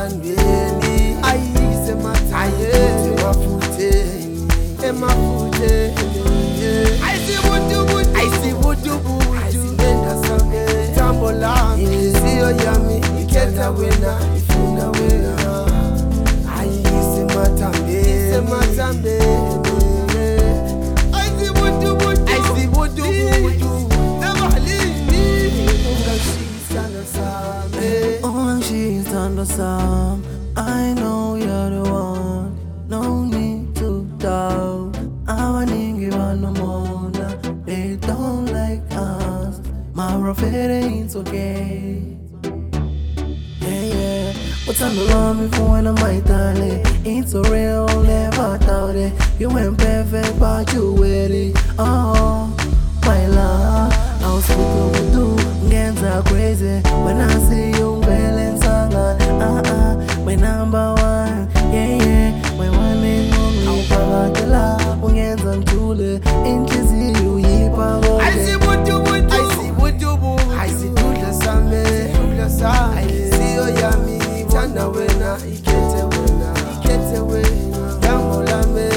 mathandweni ayise mathandweni emafutheni ayisibudubudu ayisibenda sami thambo lami inhliziyo yami ikhetha wena ifuna wena ayise mathandweni I know you're the one, no need to doubt. I need no more. They don't like us. My prophet ain't okay. Yeah. What's on the love me for when I'm my darling? It's so real, never doubt it. You ain't perfect, but you with it. Oh, my love, I was super with you. Games are crazy when I see you feeling so good. My number one, yeah. My one and only, Pavatela. Ungenza mthule, inhliziyo yiphakode. Ayisibudla sami, ayisiyo yami ithanda wena, ikhethe wena, thambo lami,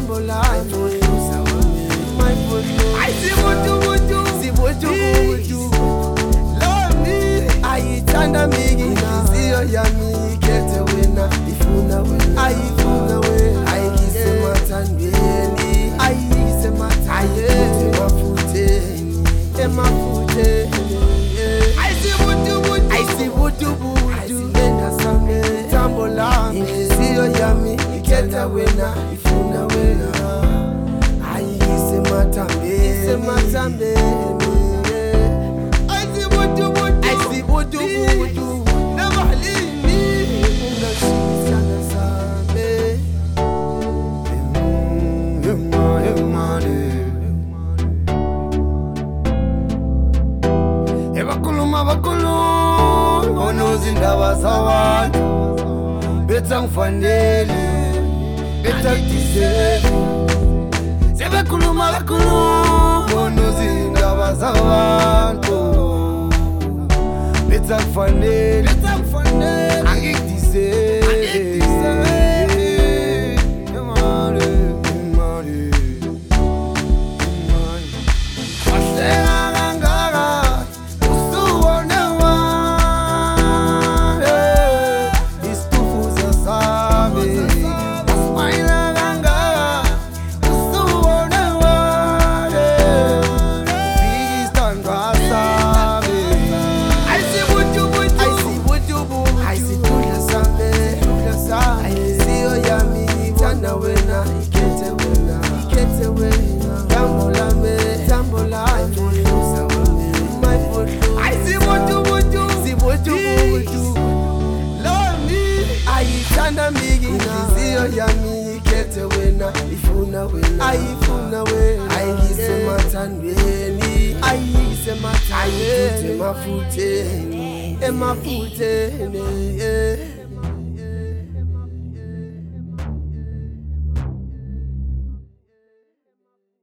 my footloose. Ayisibudu, love me, ayithanda miki, inhliziyo yami ikhethe wena, ifuna wena, ayikise mathandweni, emafutheni ayisibudubudu ayisibenda sami thambo lami inhliziyo yami ikhetha wena ifuna wena ayise mathandweni ayisibudubudu nabalimi ungashisana sami Bakhuluma onozindaba zabantu betha ngifanele betha kudisele sebekhuluma onozindaba zabantu betha ngifanele angikudisele inhliziyo yami ikhethe wena ifuna wena ayikise mathandweni emafutheni